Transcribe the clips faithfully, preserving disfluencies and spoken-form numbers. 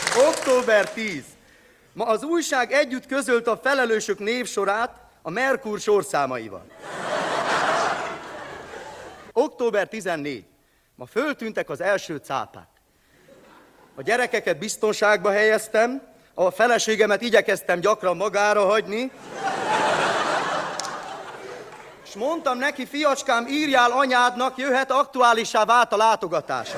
október tíz. Ma az újság együtt közölt a felelősök névsorát a Merkur sorszámaival. október tizennégy. Ma föltűntek az első cápák. A gyerekeket biztonságba helyeztem, a feleségemet igyekeztem gyakran magára hagyni, és mondtam neki, fiacskám, írjál anyádnak, jöhet, aktuálissá vált a látogatása.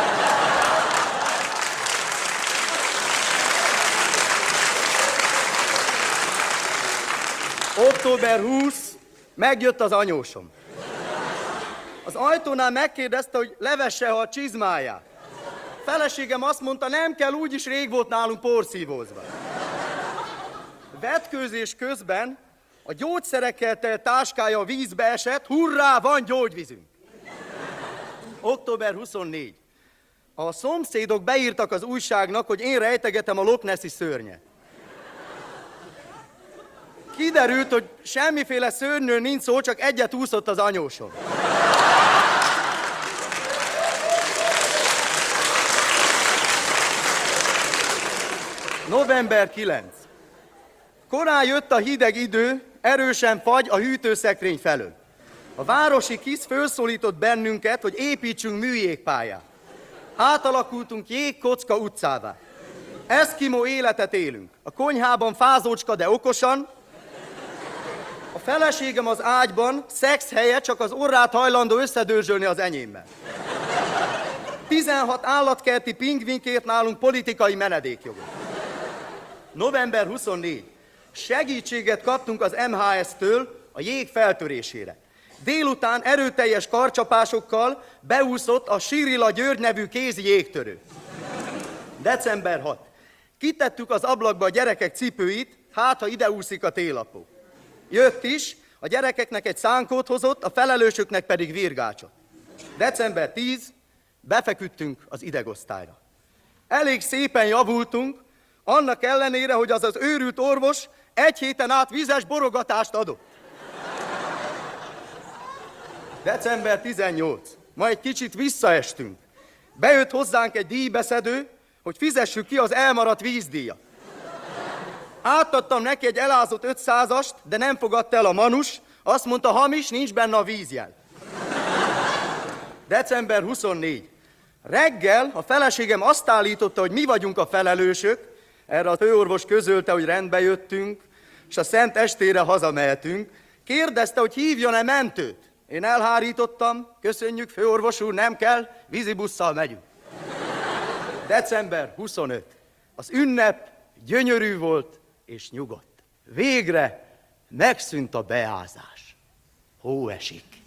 október huszadika. Megjött az anyósom. Az ajtónál megkérdezte, hogy levesse a csizmáját. Feleségem azt mondta, nem kell, úgyis rég volt nálunk porszívózva. Vetkőzés közben a gyógyszerekkel telt táskája a vízbe esett, hurrá, van gyógyvízünk. október huszadika. A szomszédok beírtak az újságnak, hogy én rejtegetem a Loch Nessi szörnyet. Kiderült, hogy semmiféle szörnyről nincs szó, csak egyet úszott az anyósom. november kilencedike. Korán jött a hideg idő, erősen fagy a hűtőszekrény felől. A városi KISZ fölszólított bennünket, hogy építsünk műjégpályát. Átalakultunk jégkocka utcává. Eszkimó életet élünk. A konyhában fázócska, de okosan. A feleségem az ágyban, szex helye, csak az orrát hajlandó összedőzsölni az enyémmel. tizenhat állatkerti pingvinkért nálunk politikai menedékjogot. november huszadnegyedike. Segítséget kaptunk az em há es-től a jég feltörésére. Délután erőteljes karcsapásokkal beúszott a Sirila György nevű kézi jégtörő. december hatodika. Kitettük az ablakba a gyerekek cipőit, hát ha ide úszik a télapó. Jött is, a gyerekeknek egy szánkót hozott, a felelősöknek pedig virgácsot. december tizedike. Befeküdtünk az idegosztályra. Elég szépen javultunk, annak ellenére, hogy az az őrült orvos egy héten át vizes borogatást adott. december tizennyolcadika. Ma egy kicsit visszaestünk. Bejött hozzánk egy díjbeszedő, hogy fizessük ki az elmaradt vízdíjat. Átadtam neki egy elázott ötszázast, de nem fogadta el a manus, azt mondta, hamis, nincs benne a vízjel. december huszadnegyedike. Reggel a feleségem azt állította, hogy mi vagyunk a felelősök, erre a főorvos közölte, hogy rendbe jöttünk, és a szent estére hazamehetünk. Kérdezte, hogy hívjon-e mentőt. Én elhárítottam, köszönjük, főorvos úr, nem kell, vízibusszal megyünk. december huszonötödike. Az ünnep gyönyörű volt és nyugodt. Végre megszűnt a beázás. Hó esik.